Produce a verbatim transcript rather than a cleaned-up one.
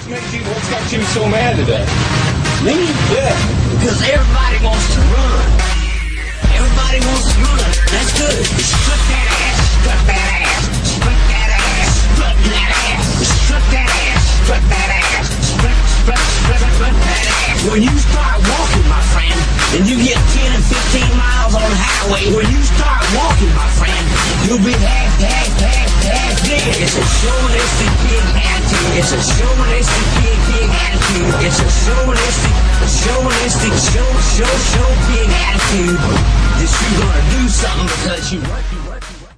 What's made you, what's got you so mad today? Me? Yeah. Because everybody wants to run. Everybody wants to run. That's good. Strut that ass, strut that ass, strut that ass, strut that ass, strut that ass, strut that ass, strut, strut, strut, strut that ass. When you start walking, my friend, and you get ten and fifteen miles on the highway, when you start walking, my friend, you'll be half, half, half, half dead. It's a chauvinistic pig attitude. It's a chauvinistic pig, pig attitude. It's a chauvinistic, chauvinistic, show, show, show pig attitude. That you're gonna do something because you work.